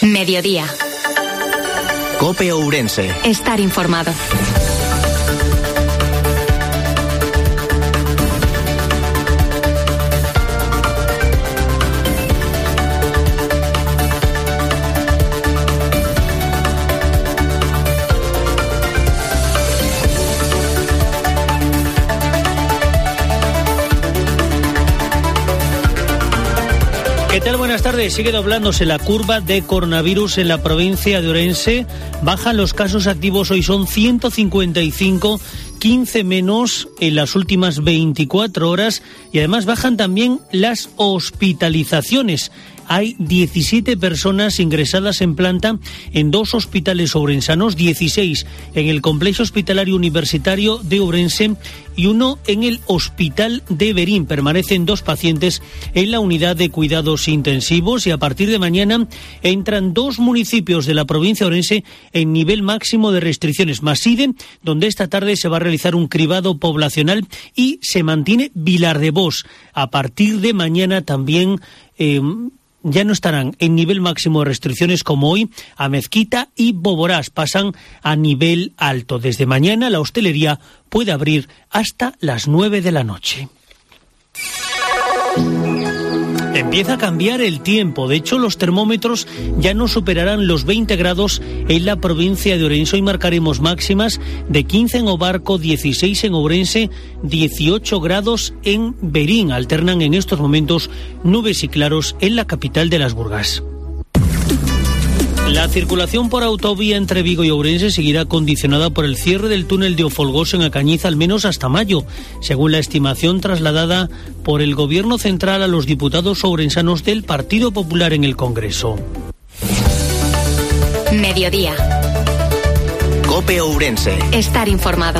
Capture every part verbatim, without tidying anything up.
Mediodía. COPE Ourense. Estar informado. ¿Qué tal? Buenas tardes. Sigue doblándose la curva de coronavirus en la provincia de Ourense. Bajan los casos activos, hoy son ciento cincuenta y cinco, quince menos en las últimas veinticuatro horas, y además bajan también las hospitalizaciones. Hay diecisiete personas ingresadas en planta en dos hospitales ourensanos, dieciséis en el Complejo Hospitalario Universitario de Ourense y uno en el Hospital de Berín. Permanecen dos pacientes en la unidad de cuidados intensivos y a partir de mañana entran dos municipios de la provincia de Ourense en nivel máximo de restricciones. Maside, donde esta tarde se va a realizar un cribado poblacional, y se mantiene Vilar de Bos. A partir de mañana también Eh, ya no estarán en nivel máximo de restricciones como hoy. A Mezquita y Boborás pasan a nivel alto. Desde mañana la hostelería puede abrir hasta las nueve de la noche. Empieza a cambiar el tiempo. De hecho, los termómetros ya no superarán los veinte grados en la provincia de Ourense. Hoy marcaremos máximas de quince en Obarco, dieciséis en Ourense, dieciocho grados en Berín. Alternan en estos momentos nubes y claros en la capital de las Burgas. La circulación por autovía entre Vigo y Ourense seguirá condicionada por el cierre del túnel de Ofolgoso en Acañiz al menos hasta mayo, según la estimación trasladada por el Gobierno central a los diputados ourensanos del Partido Popular en el Congreso. Mediodía. COPE Ourense. Estar informado.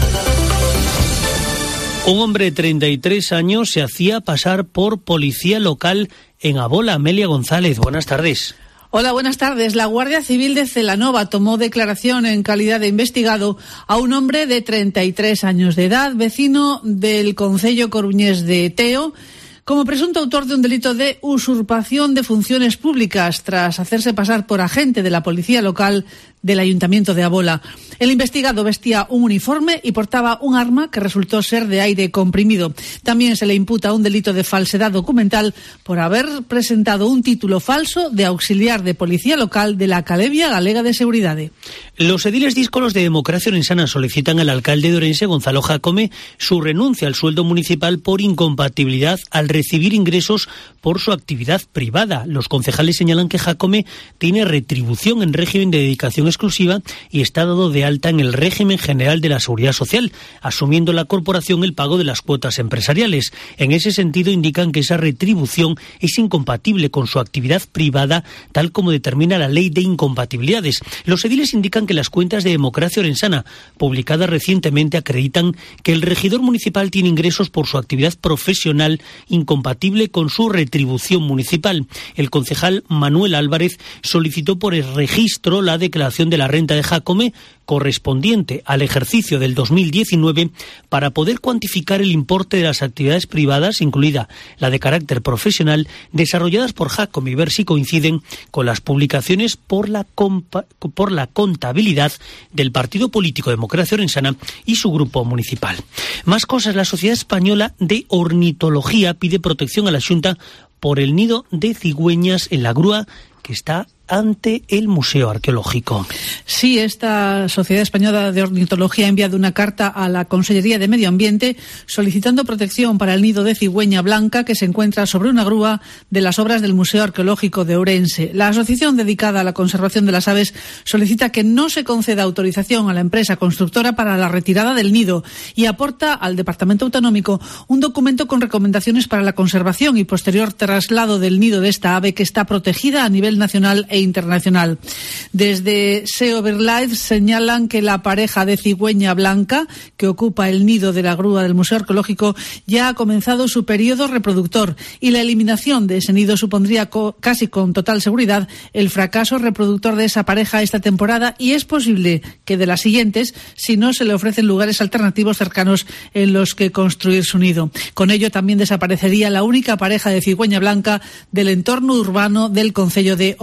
Un hombre de treinta y tres años se hacía pasar por policía local en Abola. Amelia González, buenas tardes. Hola, buenas tardes. La Guardia Civil de Celanova tomó declaración en calidad de investigado a un hombre de treinta y tres años de edad, vecino del concello coruñés de Teo, como presunto autor de un delito de usurpación de funciones públicas tras hacerse pasar por agente de la policía local del Ayuntamiento de Abola. El investigado vestía un uniforme y portaba un arma que resultó ser de aire comprimido. También se le imputa un delito de falsedad documental por haber presentado un título falso de auxiliar de policía local de la Academia Galega de Seguridade. Los ediles díscolos de Democracia Orensana solicitan al alcalde de Ourense, Gonzalo Jácome, su renuncia al sueldo municipal por incompatibilidad al recibir ingresos por su actividad privada. Los concejales señalan que Jácome tiene retribución en régimen de dedicación exclusiva y está dado de alta en el régimen general de la Seguridad Social, asumiendo la corporación el pago de las cuotas empresariales. En ese sentido, indican que esa retribución es incompatible con su actividad privada, tal como determina la Ley de Incompatibilidades. Los ediles indican que las cuentas de Democracia Orensana, publicadas recientemente, acreditan que el regidor municipal tiene ingresos por su actividad profesional incompatible con su retribución municipal. El concejal Manuel Álvarez solicitó por el registro la declaración de la renta de Jácome correspondiente al ejercicio del dos mil diecinueve para poder cuantificar el importe de las actividades privadas, incluida la de carácter profesional, desarrolladas por Jácome, y ver si coinciden con las publicaciones por la, compa- por la contabilidad del Partido Político Democracia Orensana y su grupo municipal. Más cosas. La Sociedad Española de Ornitología pide protección a la Xunta por el nido de cigüeñas en la grúa que está ante el Museo Arqueológico. Sí, esta Sociedad Española de Ornitología ha enviado una carta a la Consellería de Medio Ambiente solicitando protección para el nido de cigüeña blanca que se encuentra sobre una grúa de las obras del Museo Arqueológico de Ourense. La asociación dedicada a la conservación de las aves solicita que no se conceda autorización a la empresa constructora para la retirada del nido y aporta al Departamento Autonómico un documento con recomendaciones para la conservación y posterior traslado del nido de esta ave que está protegida a nivel nacional e internacional. Desde Sea Overlife señalan que la pareja de cigüeña blanca que ocupa el nido de la grúa del Museo Arqueológico ya ha comenzado su periodo reproductor y la eliminación de ese nido supondría co- casi con total seguridad el fracaso reproductor de esa pareja esta temporada, y es posible que de las siguientes si no se le ofrecen lugares alternativos cercanos en los que construir su nido. Con ello también desaparecería la única pareja de cigüeña blanca del entorno urbano del concello de Ourense.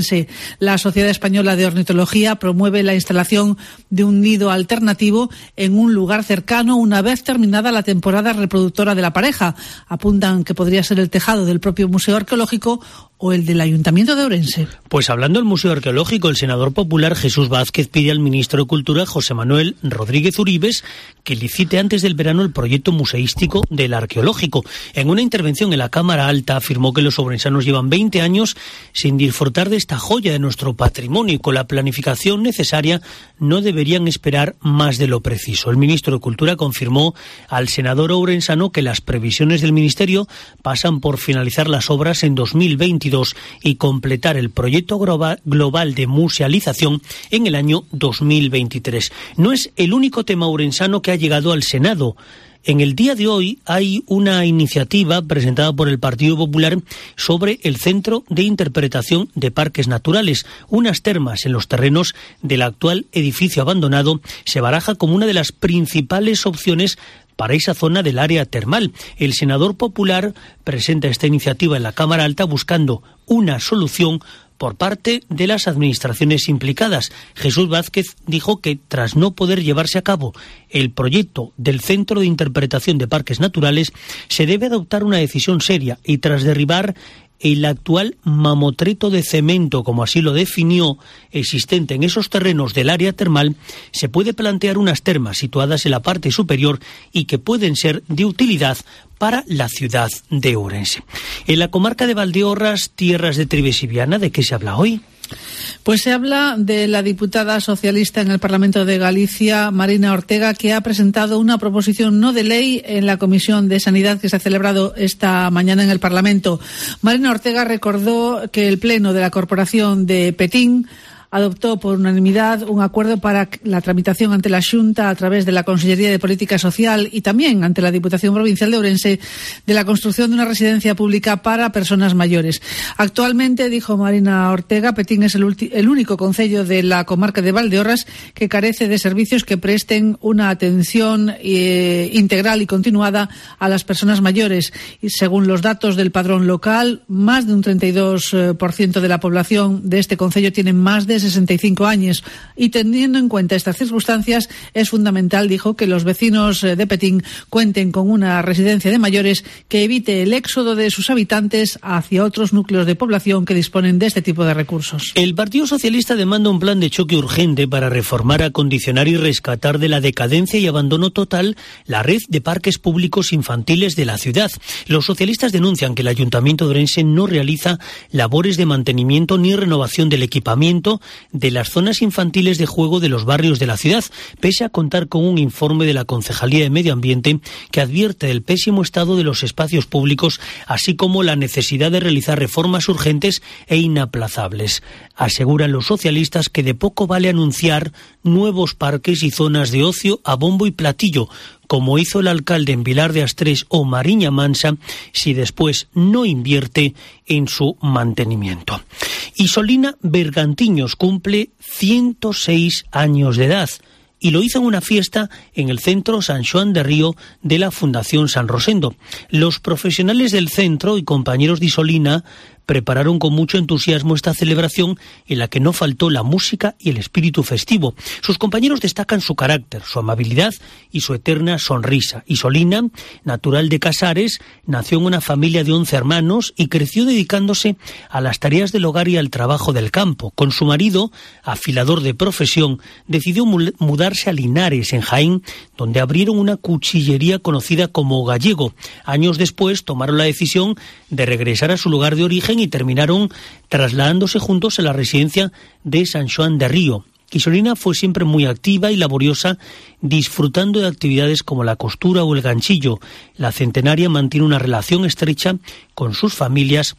Ourense. La Sociedad Española de Ornitología promueve la instalación de un nido alternativo en un lugar cercano una vez terminada la temporada reproductora de la pareja. Apuntan que podría ser el tejado del propio Museo Arqueológico o el del Ayuntamiento de Ourense. Pues hablando del Museo Arqueológico, el senador popular Jesús Vázquez pide al ministro de Cultura, José Manuel Rodríguez Uribes, que licite antes del verano el proyecto museístico del Arqueológico. En una intervención en la Cámara Alta afirmó que los ourensanos llevan veinte años sin disfrutar de esta joya de nuestro patrimonio y con la planificación necesaria no deberían esperar más de lo preciso. El ministro de Cultura confirmó al senador ourensano que las previsiones del ministerio pasan por finalizar las obras en dos mil veintidós y completar el proyecto global de musealización en el año dos mil veintitrés. No es el único tema ourensano que ha llegado al Senado. En el día de hoy hay una iniciativa presentada por el Partido Popular sobre el Centro de Interpretación de Parques Naturales. Unas termas en los terrenos del actual edificio abandonado se baraja como una de las principales opciones para esa zona del área termal. El senador popular presenta esta iniciativa en la Cámara Alta buscando una solución por parte de las administraciones implicadas. Jesús Vázquez dijo que tras no poder llevarse a cabo el proyecto del Centro de Interpretación de Parques Naturales, se debe adoptar una decisión seria y tras derribar el actual mamotreto de cemento, como así lo definió, existente en esos terrenos del área termal, se puede plantear unas termas situadas en la parte superior y que pueden ser de utilidad para la ciudad de Ourense. En la comarca de Valdeorras, tierras de Trives y Viana, ¿de qué se habla hoy? Pues se habla de la diputada socialista en el Parlamento de Galicia, Marina Ortega, que ha presentado una proposición no de ley en la Comisión de Sanidad que se ha celebrado esta mañana en el Parlamento. Marina Ortega recordó que el Pleno de la Corporación de Petín adoptó por unanimidad un acuerdo para la tramitación ante la Xunta a través de la Consellería de Política Social y también ante la Diputación Provincial de Ourense de la construcción de una residencia pública para personas mayores. Actualmente, dijo Marina Ortega, Petín es el, ulti- el único concello de la comarca de Valdeorras que carece de servicios que presten una atención eh, integral y continuada a las personas mayores. Y según los datos del padrón local, más de un treinta y dos por ciento de la población de este concello tiene más de sesenta y cinco años y teniendo en cuenta estas circunstancias es fundamental, dijo, que los vecinos de Petín cuenten con una residencia de mayores que evite el éxodo de sus habitantes hacia otros núcleos de población que disponen de este tipo de recursos. El Partido Socialista demanda un plan de choque urgente para reformar, acondicionar y rescatar de la decadencia y abandono total la red de parques públicos infantiles de la ciudad. Los socialistas denuncian que el Ayuntamiento de Ourense no realiza labores de mantenimiento ni renovación del equipamiento de las zonas infantiles de juego de los barrios de la ciudad, pese a contar con un informe de la Concejalía de Medio Ambiente que advierte del pésimo estado de los espacios públicos, así como la necesidad de realizar reformas urgentes e inaplazables. Aseguran los socialistas que de poco vale anunciar nuevos parques y zonas de ocio a bombo y platillo, como hizo el alcalde en Vilar de Astrés o Mariña Mansa, si después no invierte en su mantenimiento. Isolina Bergantiños cumple ciento seis años de edad y lo hizo en una fiesta en el Centro San Xoán de Río de la Fundación San Rosendo. Los profesionales del centro y compañeros de Isolina prepararon con mucho entusiasmo esta celebración en la que no faltó la música y el espíritu festivo. Sus compañeros destacan su carácter, su amabilidad y su eterna sonrisa. Isolina, natural de Casares, nació en una familia de once hermanos y creció dedicándose a las tareas del hogar y al trabajo del campo. Con su marido, afilador de profesión, decidió mudarse a Linares, en Jaén, donde abrieron una cuchillería conocida como Gallego. Años después tomaron la decisión de regresar a su lugar de origen y terminaron trasladándose juntos a la residencia de San Xoán de Río. Isolina fue siempre muy activa y laboriosa, disfrutando de actividades como la costura o el ganchillo. La centenaria mantiene una relación estrecha con sus familias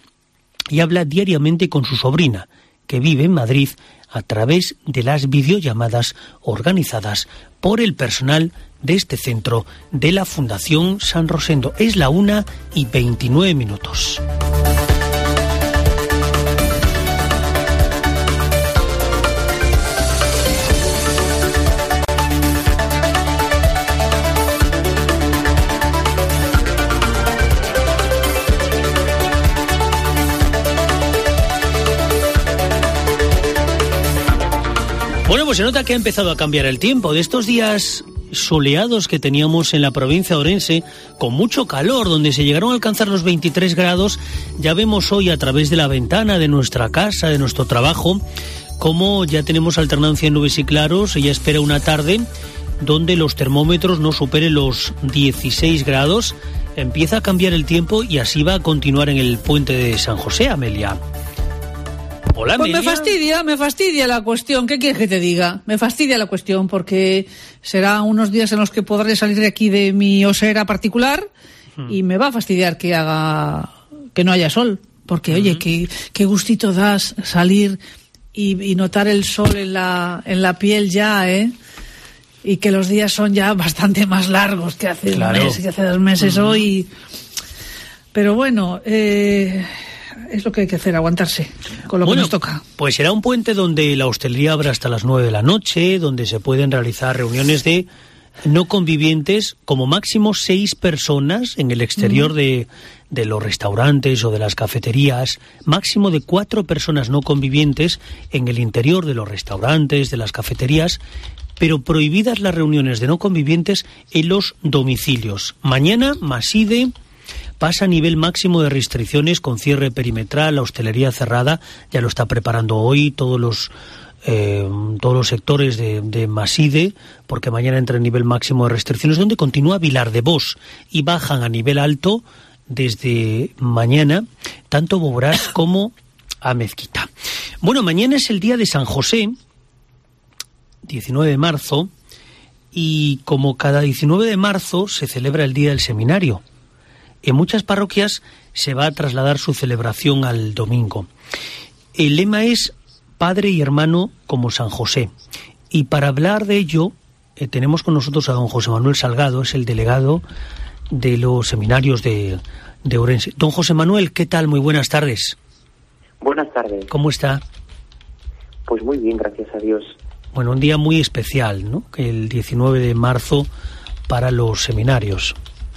y habla diariamente con su sobrina, que vive en Madrid, a través de las videollamadas organizadas por el personal de este centro de la Fundación San Rosendo. Es la una y veintinueve minutos. Bueno, pues se nota que ha empezado a cambiar el tiempo. De estos días soleados que teníamos en la provincia de Ourense, con mucho calor, donde se llegaron a alcanzar los veintitrés grados, ya vemos hoy a través de la ventana de nuestra casa, de nuestro trabajo, cómo ya tenemos alternancia en nubes y claros. Ella espera una tarde donde los termómetros no superen los dieciséis grados. Empieza a cambiar el tiempo y así va a continuar en el puente de San José, Amelia. Hola, pues Amelia. me fastidia, me fastidia la cuestión. ¿Qué quieres que te diga? Me fastidia la cuestión porque será unos días en los que podré salir de aquí de mi osera particular hmm. y me va a fastidiar que haga que no haya sol. Porque, uh-huh. oye, qué, qué gustito das salir y, y notar el sol en la, en la piel ya, ¿eh? Y que los días son ya bastante más largos que hace claro. un mes, que hace dos meses uh-huh. hoy. Pero bueno, eh, es lo que hay que hacer, aguantarse con lo bueno, que nos toca. Pues será un puente donde la hostelería abre hasta las nueve de la noche, donde se pueden realizar reuniones de no convivientes, como máximo seis personas en el exterior uh-huh. de, de los restaurantes o de las cafeterías, máximo de cuatro personas no convivientes en el interior de los restaurantes, de las cafeterías, pero prohibidas las reuniones de no convivientes en los domicilios. Mañana, Maside pasa a nivel máximo de restricciones con cierre perimetral, la hostelería cerrada, ya lo está preparando hoy todos los eh, todos los sectores de, de Maside, porque mañana entra en nivel máximo de restricciones, donde continúa Vilar de Bos y bajan a nivel alto desde mañana tanto Boborás como a Mezquita. Bueno, mañana es el día de San José, diecinueve de marzo, y como cada diecinueve de marzo se celebra el Día del Seminario. En muchas parroquias se va a trasladar su celebración al domingo. El lema es Padre y Hermano como San José. Y para hablar de ello eh, tenemos con nosotros a don José Manuel Salgado, es el delegado de los seminarios de, de Ourense. Don José Manuel, ¿qué tal? Muy buenas tardes. Buenas tardes. ¿Cómo está? Pues muy bien, gracias a Dios. Bueno, un día muy especial, ¿no? El diecinueve de marzo para los seminarios.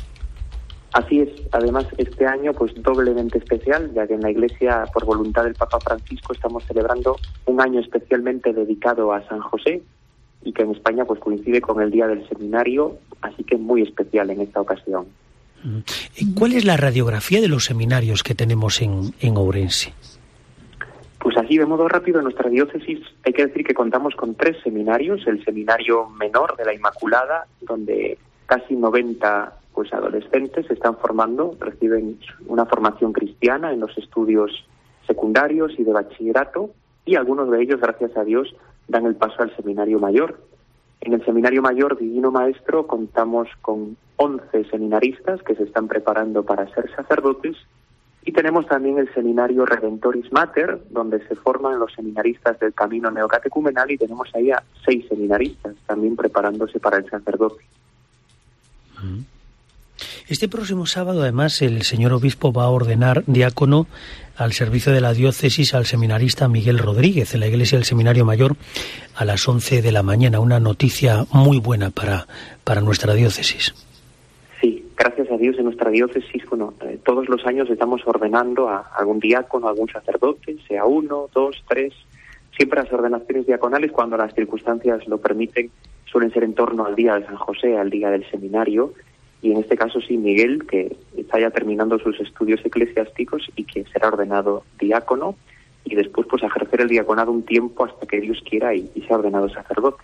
Así es. Además, este año, pues doblemente especial, ya que en la Iglesia, por voluntad del Papa Francisco, estamos celebrando un año especialmente dedicado a San José y que en España, pues coincide con el Día del Seminario, así que muy especial en esta ocasión. ¿Cuál es la radiografía de los seminarios que tenemos en, en Ourense? Pues así, de modo rápido, en nuestra diócesis hay que decir que contamos con tres seminarios. El seminario menor de la Inmaculada, donde casi noventa pues, adolescentes se están formando, reciben una formación cristiana en los estudios secundarios y de bachillerato, y algunos de ellos, gracias a Dios, dan el paso al seminario mayor. En el seminario mayor Divino Maestro contamos con once seminaristas que se están preparando para ser sacerdotes. Y tenemos también el seminario Redentoris Mater, donde se forman los seminaristas del camino neocatecumenal, y tenemos ahí a seis seminaristas también preparándose para el sacerdote. Este próximo sábado, además, el señor obispo va a ordenar diácono al servicio de la diócesis al seminarista Miguel Rodríguez en la iglesia del Seminario Mayor a las once de la mañana. Una noticia muy buena para, para nuestra diócesis. Sí, gracias a Dios en nuestra diócesis, bueno, eh, todos los años estamos ordenando a algún diácono, a algún sacerdote, sea uno, dos, tres. Siempre las ordenaciones diaconales, cuando las circunstancias lo permiten, suelen ser en torno al día de San José, al día del seminario. Y en este caso sí, Miguel, que está ya terminando sus estudios eclesiásticos y que será ordenado diácono, y después pues ejercer el diaconado un tiempo hasta que Dios quiera y, y sea ordenado sacerdote.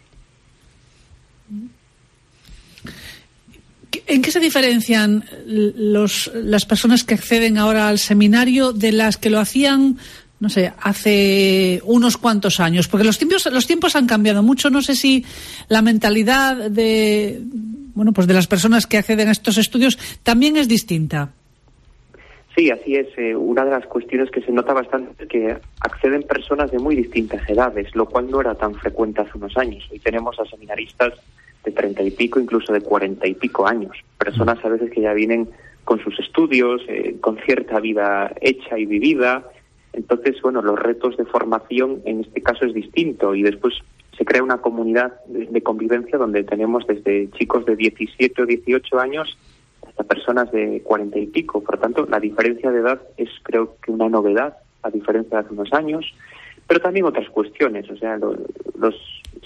¿En qué se diferencian los, las personas que acceden ahora al seminario de las que lo hacían, no sé, hace unos cuantos años? Porque los tiempos, los tiempos han cambiado mucho. No sé si la mentalidad de, bueno, pues de las personas que acceden a estos estudios también es distinta. Sí, así es. Eh, una de las cuestiones que se nota bastante es que acceden personas de muy distintas edades, lo cual no era tan frecuente hace unos años. Hoy tenemos a seminaristas de treinta y pico, incluso de cuarenta y pico años. Personas a veces que ya vienen con sus estudios, eh, con cierta vida hecha y vivida. Entonces, bueno, los retos de formación en este caso es distinto, y después se crea una comunidad de, de convivencia donde tenemos desde chicos de diecisiete o dieciocho años hasta personas de cuarenta y pico. Por tanto, la diferencia de edad es, creo que, una novedad, a diferencia de hace unos años, pero también otras cuestiones. O sea, lo, los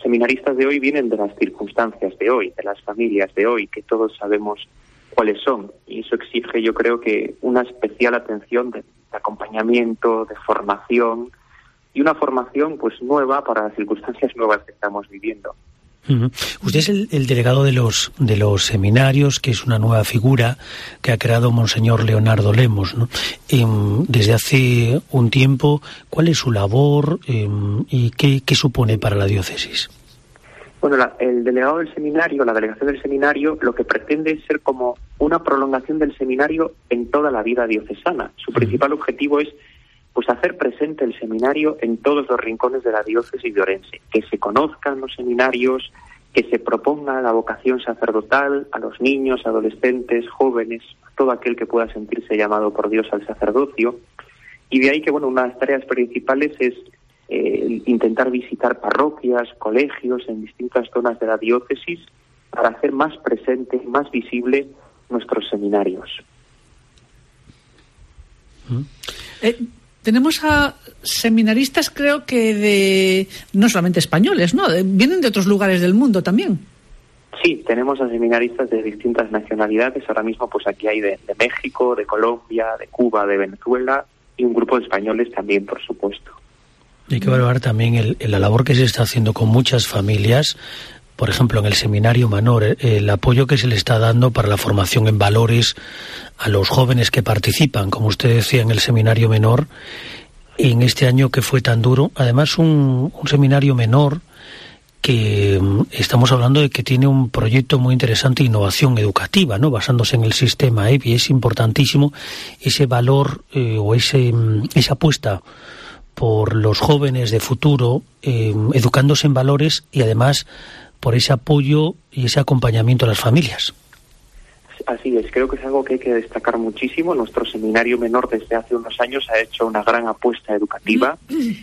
seminaristas de hoy vienen de las circunstancias de hoy, de las familias de hoy, que todos sabemos cuáles son. Y eso exige, yo creo, que una especial atención de, de acompañamiento, de formación, y una formación pues nueva para las circunstancias nuevas que estamos viviendo. Uh-huh. Usted es el, el delegado de los de los seminarios, que es una nueva figura que ha creado Monseñor Leonardo Lemos, ¿no? Eh, desde hace un tiempo, ¿cuál es su labor eh, y qué, qué supone para la diócesis? Bueno, la, el delegado del seminario, la delegación del seminario, lo que pretende es ser como una prolongación del seminario en toda la vida diocesana. Su uh-huh. principal objetivo es pues hacer presente el seminario en todos los rincones de la diócesis de Orense, que se conozcan los seminarios, que se proponga la vocación sacerdotal a los niños, adolescentes, jóvenes, a todo aquel que pueda sentirse llamado por Dios al sacerdocio. Y de ahí que, bueno, una de las tareas principales es eh, intentar visitar parroquias, colegios en distintas zonas de la diócesis para hacer más presente, más visible nuestros seminarios. ¿Mm? Eh... Tenemos a seminaristas, creo que de no solamente españoles, ¿no? Vienen de otros lugares del mundo también. Sí, tenemos a seminaristas de distintas nacionalidades. Ahora mismo, pues aquí hay de, de México, de Colombia, de Cuba, de Venezuela y un grupo de españoles también, por supuesto. Hay que valorar también el, la labor que se está haciendo con muchas familias. Por ejemplo, en el Seminario Menor, el apoyo que se le está dando para la formación en valores a los jóvenes que participan, como usted decía, en el Seminario Menor, en este año que fue tan duro. Además, un, un seminario menor que estamos hablando de que tiene un proyecto muy interesante de innovación educativa, ¿no? Basándose en el sistema E B I. Es importantísimo ese valor eh, o ese esa apuesta por los jóvenes de futuro, eh, educándose en valores y además por ese apoyo y ese acompañamiento a las familias. Así es, creo que es algo que hay que destacar muchísimo. Nuestro seminario menor desde hace unos años ha hecho una gran apuesta educativa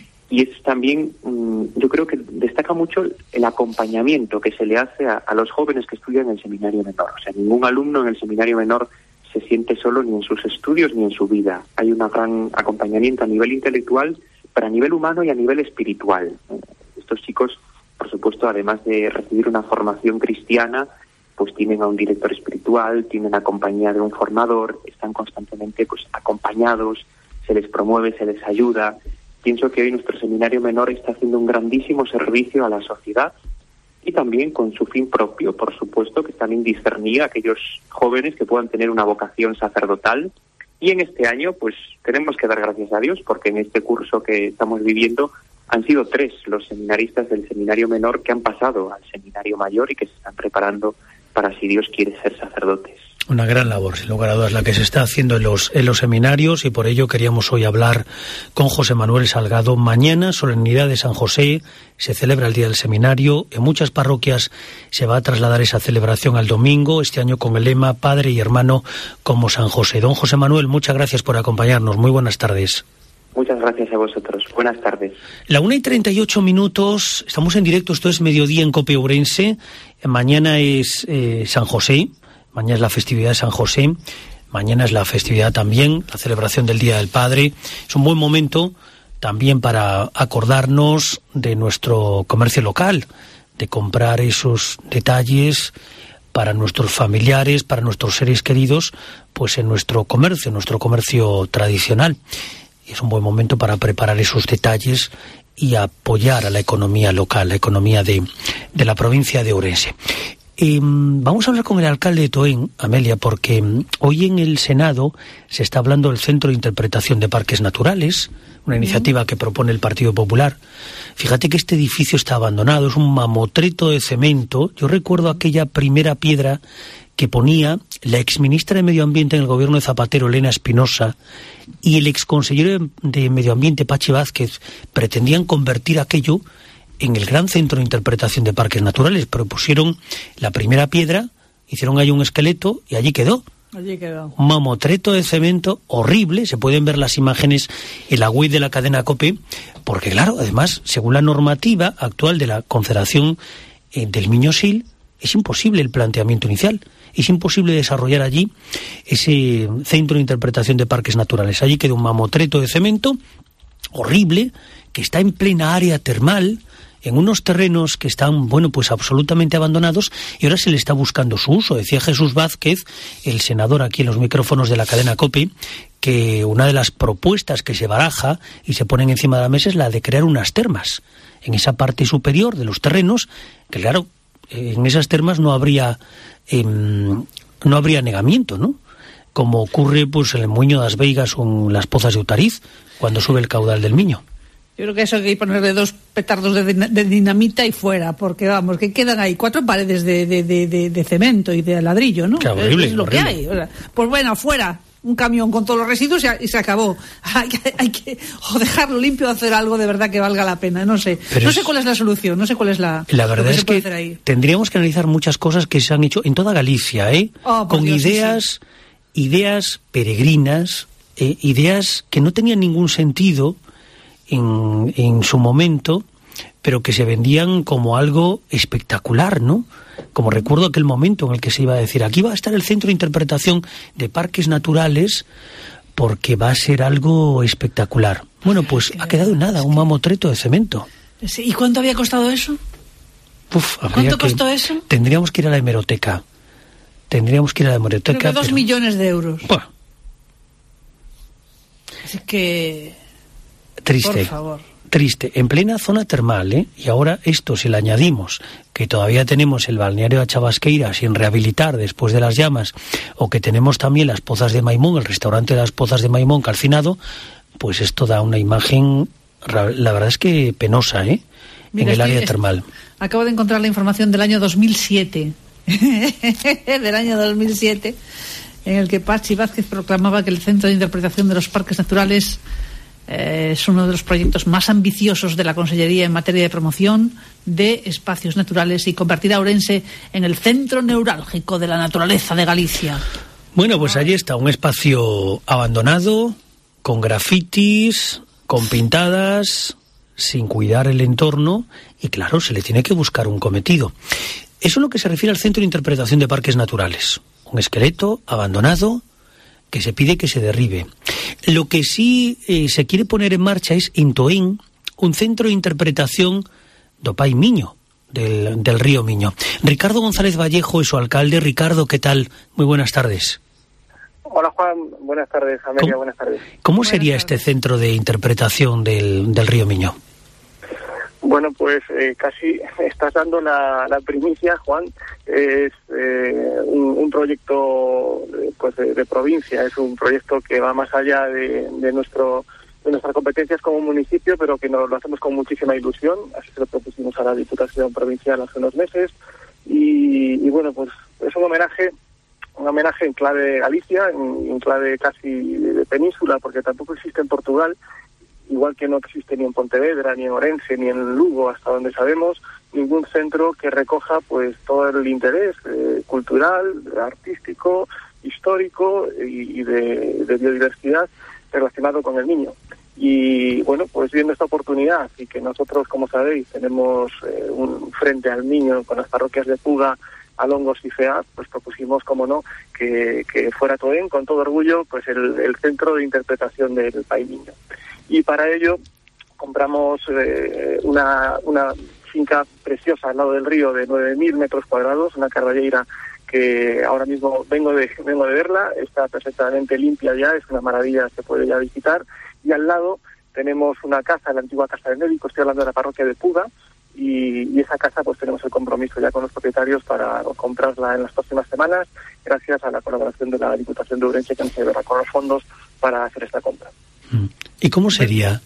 y es también, yo creo que destaca mucho el acompañamiento que se le hace a, a los jóvenes que estudian en el seminario menor. O sea, ningún alumno en el seminario menor se siente solo ni en sus estudios ni en su vida. Hay un gran acompañamiento a nivel intelectual, pero a nivel humano y a nivel espiritual. Estos chicos, por supuesto, además de recibir una formación cristiana, pues tienen a un director espiritual, tienen la compañía de un formador, están constantemente pues acompañados, se les promueve, se les ayuda. Pienso que hoy nuestro seminario menor está haciendo un grandísimo servicio a la sociedad y también con su fin propio, por supuesto, que también discernir a aquellos jóvenes que puedan tener una vocación sacerdotal. Y en este año, pues tenemos que dar gracias a Dios, porque en este curso que estamos viviendo han sido tres los seminaristas del seminario menor que han pasado al seminario mayor y que se están preparando para, si Dios quiere, ser sacerdotes. Una gran labor, sin lugar a dudas, la que se está haciendo en los, en los seminarios, y por ello queríamos hoy hablar con José Manuel Salgado. Mañana, solemnidad de San José, se celebra el Día del Seminario. En muchas parroquias se va a trasladar esa celebración al domingo, este año con el lema Padre y Hermano como San José. Don José Manuel, muchas gracias por acompañarnos. Muy buenas tardes. Muchas gracias a vosotros. Buenas tardes. La una y treinta y ocho minutos, estamos en directo, esto es Mediodía en COPE Ourense. Mañana es eh, San José, mañana es la festividad de San José, mañana es la festividad también, la celebración del Día del Padre. Es un buen momento también para acordarnos de nuestro comercio local, de comprar esos detalles para nuestros familiares, para nuestros seres queridos, pues en nuestro comercio, en nuestro comercio tradicional. Es un buen momento para preparar esos detalles y apoyar a la economía local, la economía de, de la provincia de Ourense. Eh, vamos a hablar con el alcalde de Toén, Amelia, porque hoy en el Senado se está hablando del Centro de Interpretación de Parques Naturales, una iniciativa que propone el Partido Popular. Fíjate que este edificio está abandonado, es un mamotreto de cemento. Yo recuerdo aquella primera piedra que ponía la exministra de Medio Ambiente en el gobierno de Zapatero, Elena Espinosa, y el exconsejero de Medio Ambiente, Pachi Vázquez, pretendían convertir aquello en el gran centro de interpretación de parques naturales, pero pusieron la primera piedra, hicieron ahí un esqueleto y allí quedó. Allí quedó. Un mamotreto de cemento horrible, se pueden ver las imágenes en la web de la cadena COPE, porque claro, además, según la normativa actual de la Confederación eh, del Miño-Sil, es imposible el planteamiento inicial. Es imposible desarrollar allí ese centro de interpretación de parques naturales. Allí queda un mamotreto de cemento horrible que está en plena área termal, en unos terrenos que están, bueno, pues absolutamente abandonados, y ahora se le está buscando su uso. Decía Jesús Vázquez, el senador aquí en los micrófonos de la cadena COPE, que una de las propuestas que se baraja y se ponen encima de la mesa es la de crear unas termas en esa parte superior de los terrenos, que claro, en esas termas no habría eh, no habría anegamiento, ¿no? Como ocurre pues en el Muiño das Veigas o en las Pozas de Utariz, cuando sube el caudal del Miño. Yo creo que eso hay que ponerle dos petardos de, de dinamita y fuera, porque vamos, que quedan ahí cuatro paredes de, de, de, de, de cemento y de ladrillo, ¿no? Qué horrible, es, es lo horrible. que hay. O sea, pues bueno, fuera, un camión con todos los residuos y, y se acabó. Hay que, hay que o dejarlo limpio o hacer algo de verdad que valga la pena, no sé. Pero no es, sé cuál es la solución, no sé cuál es la... La verdad que es que tendríamos que analizar muchas cosas que se han hecho en toda Galicia, ¿eh? Oh, con Dios, ideas, sí, sí. ideas peregrinas, eh, ideas que no tenían ningún sentido En, en su momento, pero que se vendían como algo espectacular, ¿no? Como recuerdo aquel momento en el que se iba a decir, aquí va a estar el centro de interpretación de parques naturales porque va a ser algo espectacular. Bueno, pues ha quedado nada, un mamotreto de cemento. Sí, ¿y cuánto había costado eso? Uf, ¿Cuánto que, costó eso? Tendríamos que ir a la hemeroteca. Tendríamos que ir a la hemeroteca. Creo que dos pero... millones de euros. Bueno. Así que... Triste, por favor. Triste, en plena zona termal, ¿eh? Y ahora esto, si le añadimos que todavía tenemos el balneario de Chavasqueira sin rehabilitar después de las llamas, o que tenemos también las Pozas de Maimón, el restaurante de las Pozas de Maimón calcinado, pues esto da una imagen, la verdad es que penosa, ¿eh? Mira, en el estoy, área termal. Acabo de encontrar la información del año dos mil siete, del año dos mil siete, en el que Pachi Vázquez proclamaba que el Centro de Interpretación de los Parques Naturales Eh, es uno de los proyectos más ambiciosos de la Consellería en materia de promoción de espacios naturales y convertir a Ourense en el centro neurálgico de la naturaleza de Galicia. Bueno, pues allí está, un espacio abandonado, con grafitis, con pintadas, sin cuidar el entorno, y claro, se le tiene que buscar un cometido. Eso es lo que se refiere al Centro de Interpretación de Parques Naturales. Un esqueleto abandonado que se pide que se derribe. Lo que sí eh, se quiere poner en marcha es en Toén un centro de interpretación do Pai Miño, del, del río Miño. Ricardo González Vallejo es su alcalde. Ricardo, ¿qué tal? Muy buenas tardes. Hola Juan, buenas tardes. Amelia, buenas tardes. ¿Cómo buenas sería tardes. este centro de interpretación del, del río Miño? Bueno, pues eh, casi estás dando la, la primicia, Juan. Es eh, un, un proyecto pues de, de provincia, es un proyecto que va más allá de, de nuestro de nuestras competencias como municipio, pero que nos lo hacemos con muchísima ilusión. Así se lo propusimos a la Diputación Provincial hace unos meses. Y, y bueno, pues es un homenaje, un homenaje en clave Galicia, en, en clave casi de, de península, porque tampoco existe en Portugal, igual que no existe ni en Pontevedra, ni en Ourense, ni en Lugo, hasta donde sabemos, ningún centro que recoja pues todo el interés eh, cultural, artístico, histórico y, y de, de biodiversidad relacionado con el Miño. Y bueno, pues viendo esta oportunidad y que nosotros, como sabéis, tenemos eh, un frente al Miño con las parroquias de Puga, Alongos y Feaz, pues propusimos, como no, que, que fuera Toén, con todo orgullo, pues el, el centro de interpretación del Pai Miño. Y para ello compramos eh, una, una finca preciosa al lado del río de nueve mil metros cuadrados, una carballeira que ahora mismo vengo de vengo de verla, está perfectamente limpia ya, es una maravilla, se puede ya visitar. Y al lado tenemos una casa, la antigua Casa del Médico, estoy hablando de la parroquia de Puga, y, y esa casa pues tenemos el compromiso ya con los propietarios para comprarla en las próximas semanas, gracias a la colaboración de la Diputación de Ourense, que nos ayudará con los fondos para hacer esta compra. ¿Y cómo sería?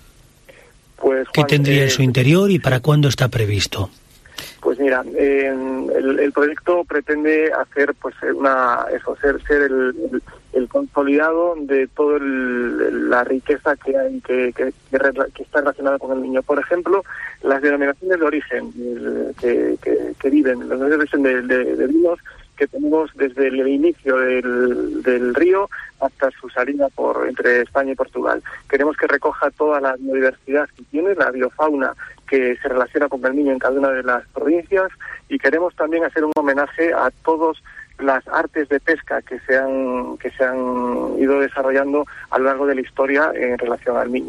Pues, Juan, ¿qué tendría eh, en su interior y para cuándo está previsto? Pues mira, eh, el, el proyecto pretende hacer, pues, una, eso, ser, ser el, el, el consolidado de toda la riqueza que hay, que, que, que está relacionada con el Miño. Por ejemplo, las denominaciones de origen el, que, que, que viven, las denominaciones de origen de, de, de vinos que tenemos desde el inicio del, del río hasta su salida por entre España y Portugal. Queremos que recoja toda la biodiversidad que tiene, la biofauna que se relaciona con el Miño en cada una de las provincias, y queremos también hacer un homenaje a todas las artes de pesca que se han que se han ido desarrollando a lo largo de la historia en relación al Miño.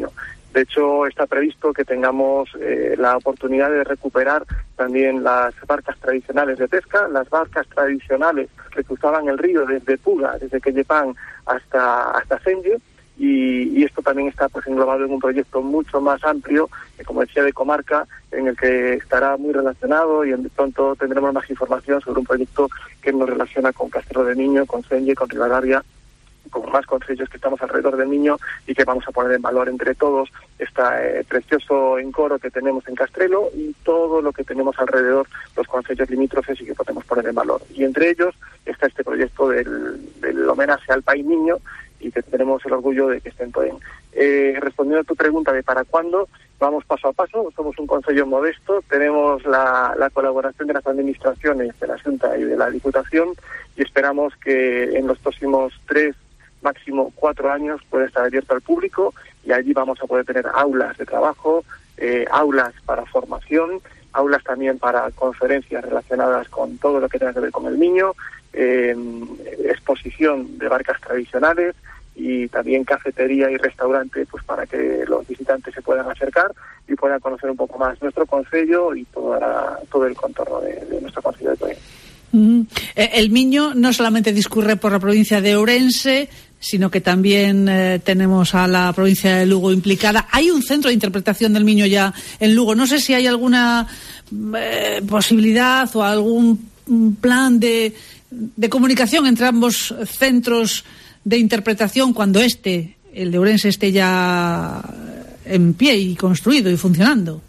De hecho, está previsto que tengamos eh, la oportunidad de recuperar también las barcas tradicionales de pesca, las barcas tradicionales que cruzaban el río desde Puga, desde Quellepán hasta hasta Senlle, y, y esto también está pues englobado en un proyecto mucho más amplio, que, como decía, de comarca, en el que estará muy relacionado, y en pronto tendremos más información sobre un proyecto que nos relaciona con Castrelo de Miño, con Senlle, con Rivadavia, con más concellos que estamos alrededor del Miño, y que vamos a poner en valor entre todos este eh, precioso encoro que tenemos en Castrelo y todo lo que tenemos alrededor, los concellos limítrofes, y que podemos poner en valor. Y entre ellos está este proyecto del, del homenaje al Pai Miño, y que tenemos el orgullo de que esté en Toén. Eh, respondiendo a tu pregunta de para cuándo, vamos paso a paso. Somos un concello modesto, tenemos la, la colaboración de las administraciones, de la Xunta y de la Diputación, y esperamos que en los próximos tres, máximo cuatro años pueda estar abierto al público, y allí vamos a poder tener aulas de trabajo, eh, aulas para formación, aulas también para conferencias relacionadas con todo lo que tenga que ver con el Miño, eh, exposición de barcas tradicionales, y también cafetería y restaurante, pues para que los visitantes se puedan acercar y puedan conocer un poco más nuestro concello y toda, todo el contorno de, de nuestro concello de Toén. Mm. El Miño no solamente discurre por la provincia de Ourense, sino que también eh, tenemos a la provincia de Lugo implicada. Hay un centro de interpretación del Miño ya en Lugo. No sé si hay alguna eh, posibilidad o algún plan de, de comunicación entre ambos centros de interpretación cuando este, el de Ourense, esté ya en pie y construido y funcionando.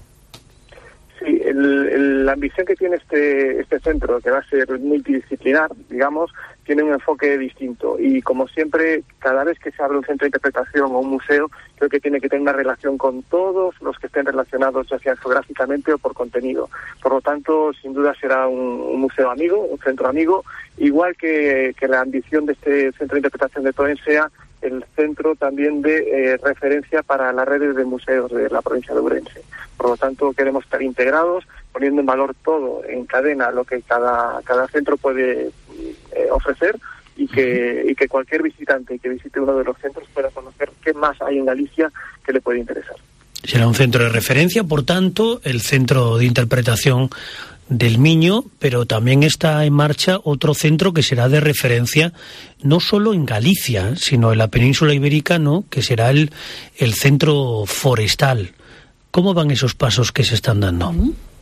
Sí, el, el, la ambición que tiene este este centro, que va a ser multidisciplinar, digamos, tiene un enfoque distinto, y como siempre, cada vez que se abre un centro de interpretación o un museo, creo que tiene que tener una relación con todos los que estén relacionados, ya sea geográficamente o por contenido. Por lo tanto, sin duda será un, un museo amigo, un centro amigo, igual que, que la ambición de este centro de interpretación de Toén sea el centro también de eh, referencia para las redes de museos de la provincia de Ourense. Por lo tanto, queremos estar integrados, poniendo en valor todo, en cadena, lo que cada cada centro puede eh, ofrecer, y que y que cualquier visitante que visite uno de los centros pueda conocer qué más hay en Galicia que le puede interesar. Será un centro de referencia, por tanto, el centro de interpretación del Miño, pero también está en marcha otro centro que será de referencia no solo en Galicia, sino en la península ibérica, ¿no?, que será el, el centro forestal. ¿Cómo van esos pasos que se están dando?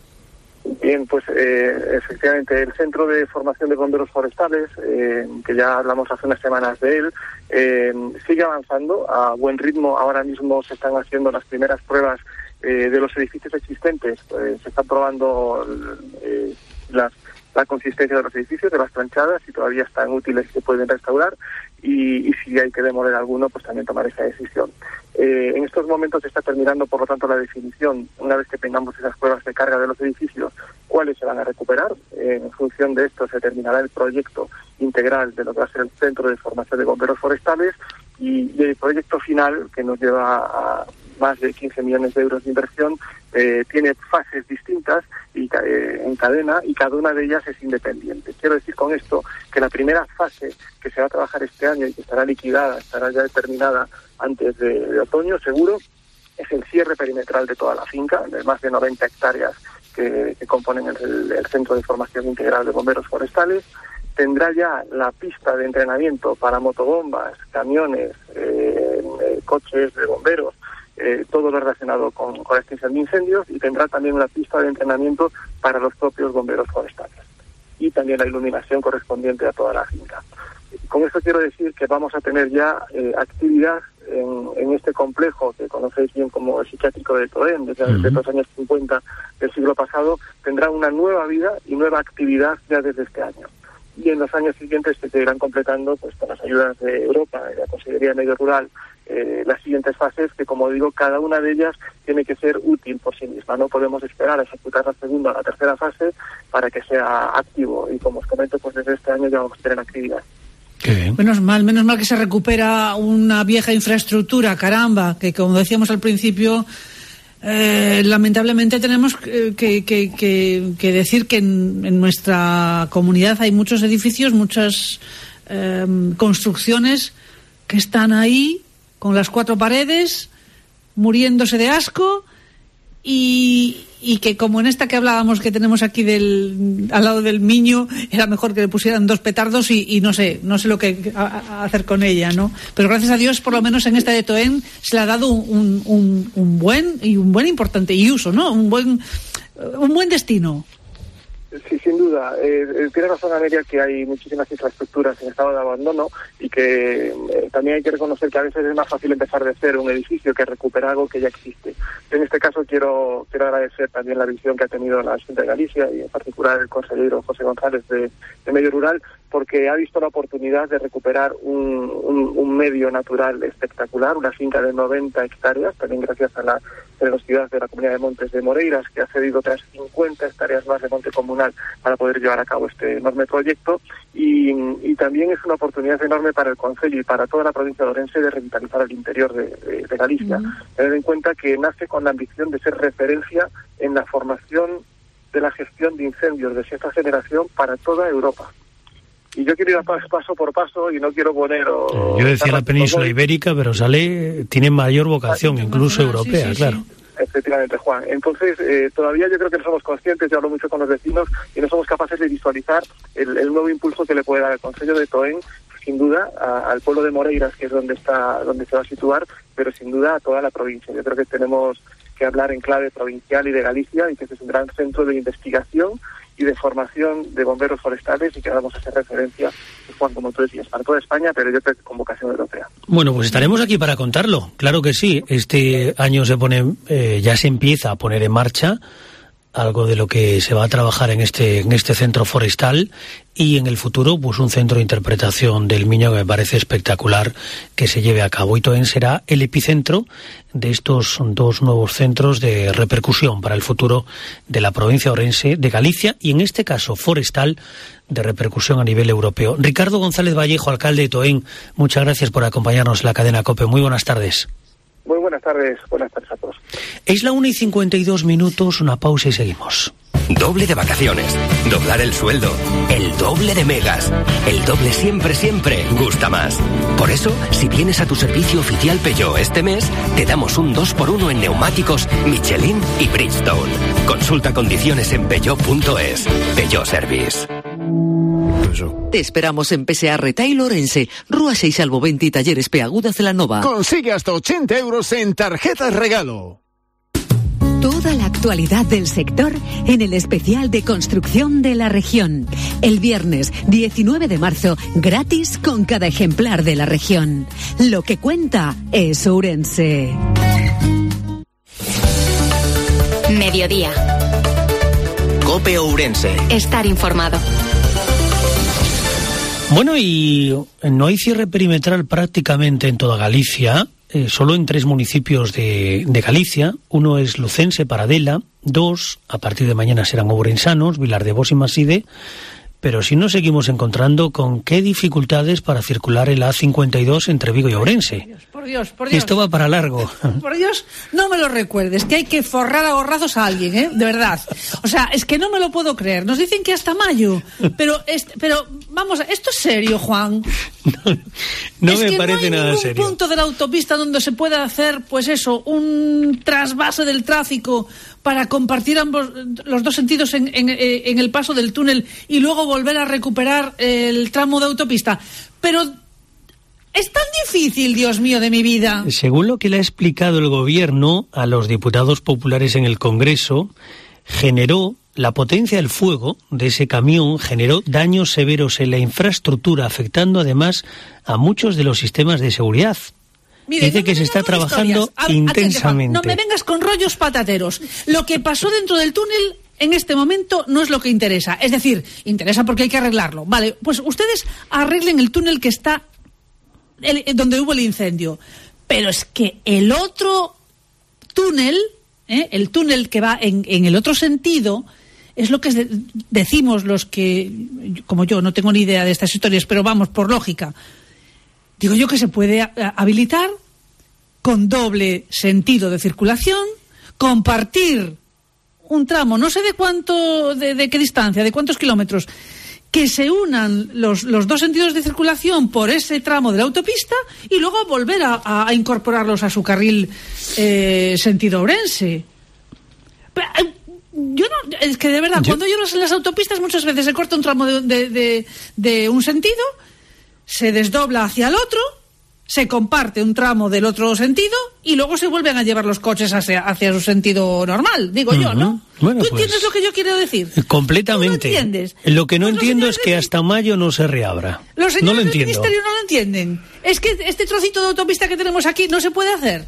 Bien, pues eh, efectivamente el Centro de Formación de Bomberos Forestales, eh, que ya hablamos hace unas semanas de él, eh, sigue avanzando a buen ritmo. Ahora mismo se están haciendo las primeras pruebas eh, de los edificios existentes, pues, se están probando eh, las, la consistencia de los edificios, de las planchadas, si todavía están útiles y se pueden restaurar, y, y si hay que demoler alguno, pues también tomar esa decisión. Eh, en estos momentos se está terminando, por lo tanto, la definición, una vez que tengamos esas pruebas de carga de los edificios, cuáles se van a recuperar. Eh, en función de esto se terminará el proyecto integral de lo que va a ser el Centro de Formación de Bomberos Forestales, y, y el proyecto final, que nos lleva a más de quince millones de euros de inversión, eh, tiene fases distintas y eh, en cadena, y cada una de ellas es independiente. Quiero decir con esto que la primera fase que se va a trabajar este año y que estará liquidada, estará ya determinada antes de, de otoño, seguro, es el cierre perimetral de toda la finca, de más de noventa hectáreas que, que componen el, el Centro de Formación Integral de Bomberos Forestales. Tendrá ya la pista de entrenamiento para motobombas, camiones, eh, eh, coches de bomberos, Eh, todo lo relacionado con, con la extinción de incendios, y tendrá también una pista de entrenamiento para los propios bomberos forestales, y también la iluminación correspondiente a toda la finca. Con esto quiero decir que vamos a tener ya eh, actividad en, en este complejo que conocéis bien como el psiquiátrico de Toén, desde uh-huh. los años cincuenta del siglo pasado. Tendrá una nueva vida y nueva actividad ya desde este año. Y en los años siguientes se seguirán completando, pues, con las ayudas de Europa y de la Consejería de Medio Rural, eh, las siguientes fases, que, como digo, cada una de ellas tiene que ser útil por sí misma. No podemos esperar a ejecutar la segunda o la tercera fase para que sea activo. Y como os comento, pues desde este año ya vamos a tener actividad. Menos mal, menos mal que se recupera una vieja infraestructura, caramba, que como decíamos al principio, Eh, lamentablemente tenemos que, que, que, que decir que en, en nuestra comunidad hay muchos edificios, muchas eh, construcciones que están ahí con las cuatro paredes, muriéndose de asco y, y que como en esta que hablábamos que tenemos aquí del al lado del Miño, era mejor que le pusieran dos petardos y, y no sé, no sé lo que a, a hacer con ella, ¿no? Pero gracias a Dios, por lo menos en esta de Toén se le ha dado un, un, un buen y un buen importante uso, ¿no? Un buen un buen destino. Sí, sin duda. Eh, tiene razón Amelia que hay muchísimas infraestructuras en estado de abandono y que eh, también hay que reconocer que a veces es más fácil empezar de cero un edificio que recuperar algo que ya existe. En este caso quiero quiero agradecer también la visión que ha tenido la Xunta de Galicia y en particular el consejero José González de, de Medio Rural, porque ha visto la oportunidad de recuperar un, un, un medio natural espectacular, una finca de noventa hectáreas, también gracias a la generosidad de la Comunidad de Montes de Moreiras, que ha cedido otras cincuenta hectáreas más de monte comunal para poder llevar a cabo este enorme proyecto, y, y también es una oportunidad enorme para el Concello y para toda la provincia de Ourense de revitalizar el interior de, de, de Galicia. Mm. Tener en cuenta que nace con la ambición de ser referencia en la formación de la gestión de incendios de sexta generación para toda Europa. Y yo quiero ir paso por paso y no quiero poner... O, yo decía la península ibérica, pero sale tiene mayor vocación, incluso europea, sí, sí, claro. Sí. Efectivamente, Juan. Entonces, eh, todavía yo creo que no somos conscientes, yo hablo mucho con los vecinos, y no somos capaces de visualizar el, el nuevo impulso que le puede dar el Concello de Toén, sin duda, a, al pueblo de Moreiras, que es donde está, donde se va a situar, pero sin duda a toda la provincia. Yo creo que tenemos que hablar en clave provincial y de Galicia, y que este es un gran centro de investigación y de formación de bomberos forestales, y que vamos a hacer referencia, Juan, como tú decías, para toda España, pero yo creo que con vocación europea. Bueno, pues estaremos aquí para contarlo, claro que sí. Este año se pone, eh, ya se empieza a poner en marcha algo de lo que se va a trabajar en este en este centro forestal, y en el futuro pues un centro de interpretación del Miño que me parece espectacular que se lleve a cabo. Y Toén será el epicentro de estos dos nuevos centros de repercusión para el futuro de la provincia orense, de Galicia, y en este caso forestal, de repercusión a nivel europeo. Ricardo González Vallejo, alcalde de Toén, muchas gracias por acompañarnos en la cadena COPE. Muy buenas tardes. Muy buenas tardes, buenas tardes a todos. Es la una y cincuenta y dos minutos, una pausa y seguimos. Doble de vacaciones, doblar el sueldo, el doble de megas, el doble siempre, siempre gusta más. Por eso, si vienes a tu servicio oficial Peugeot este mes, te damos un dos por uno en neumáticos Michelin y Bridgestone. Consulta condiciones en peugeot punto es. Peugeot Service. Te esperamos en P S A Retail Ourense, Rúa seis Albo veinte y Talleres Peaguda Celanova. Consigue hasta ochenta euros en tarjetas regalo. Toda la actualidad del sector en el especial de construcción de la región. El viernes diecinueve de marzo, gratis con cada ejemplar de la región. Lo que cuenta es Ourense. Mediodía. COPE Ourense. Estar informado. Bueno, y no hay cierre perimetral prácticamente en toda Galicia, eh, solo en tres municipios de, de Galicia. Uno es Lucense, Paradela; dos, a partir de mañana serán ourensanos, Vilar de Bos y Maside. Pero sí nos seguimos encontrando con qué dificultades para circular el A cincuenta y dos entre Vigo y Ourense. Por Dios, por Dios. Esto va para largo. Por Dios, no me lo recuerdes, que hay que forrar a gorrazos a alguien, ¿eh? De verdad. O sea, es que no me lo puedo creer. Nos dicen que hasta mayo. Pero, este, pero vamos, esto es serio, Juan. No, no es me que parece no hay nada ningún serio. punto de la autopista donde se pueda hacer, pues eso, un trasvase del tráfico para compartir ambos los dos sentidos en, en, en el paso del túnel y luego volver a recuperar el tramo de autopista. Pero es tan difícil, Dios mío, de mi vida. Según lo que le ha explicado el gobierno a los diputados populares en el Congreso, generó la potencia del fuego de ese camión, generó daños severos en la infraestructura, afectando además a muchos de los sistemas de seguridad. Mire, dice no que se está trabajando a, intensamente. No me vengas con rollos patateros. Lo que pasó dentro del túnel en este momento no es lo que interesa. Es decir, interesa porque hay que arreglarlo. Vale, pues ustedes arreglen el túnel que está el, donde hubo el incendio. Pero es que el otro túnel, ¿eh? el túnel que va en, en el otro sentido, es lo que de, decimos los que, como yo, no tengo ni idea de estas historias, pero vamos, por lógica. Digo yo que se puede habilitar con doble sentido de circulación, compartir un tramo, no sé de cuánto, de, de qué distancia, de cuántos kilómetros, que se unan los, los dos sentidos de circulación por ese tramo de la autopista y luego volver a, a incorporarlos a su carril eh, sentido Ourense. Pero, eh, yo no, es que de verdad, yo... cuando yo en las autopistas muchas veces se corta un tramo de, de, de, de un sentido, se desdobla hacia el otro, se comparte un tramo del otro sentido y luego se vuelven a llevar los coches hacia, hacia su sentido normal, digo uh-huh. yo, ¿no? Bueno, ¿Tú pues, entiendes lo que yo quiero decir? Completamente. ¿Tú lo entiendes? Lo que no pues entiendo es que de... hasta mayo no se reabra. Los señores no lo del entiendo. Ministerio no lo entienden. Es que este trocito de autopista que tenemos aquí no se puede hacer.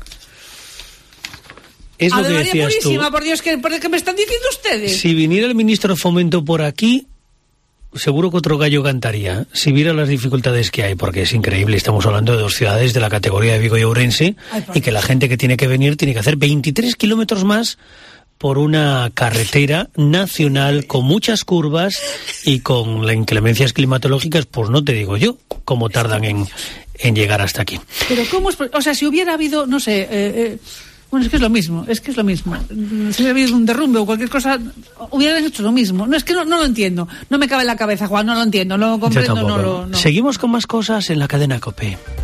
Es lo Ave que María decías Purísima, tú. por Dios, ¿qué, ¿qué me están diciendo ustedes? Si viniera el ministro de Fomento por aquí, seguro que otro gallo cantaría. Si viera las dificultades que hay, porque es increíble, estamos hablando de dos ciudades de la categoría de Vigo y Ourense, Ay, y que la gente que tiene que venir tiene que hacer veintitrés kilómetros más por una carretera nacional con muchas curvas y con las inclemencias climatológicas, pues no te digo yo cómo tardan en, en llegar hasta aquí. Pero cómo es, o sea, si hubiera habido, no sé, eh, eh, bueno, es que es lo mismo, es que es lo mismo. Si hubiera habido un derrumbe o cualquier cosa, hubieran hecho lo mismo. No, es que no, no lo entiendo, no me cabe en la cabeza, Juan, no lo entiendo, no lo comprendo, no lo... No. Seguimos con más cosas en la cadena COPE.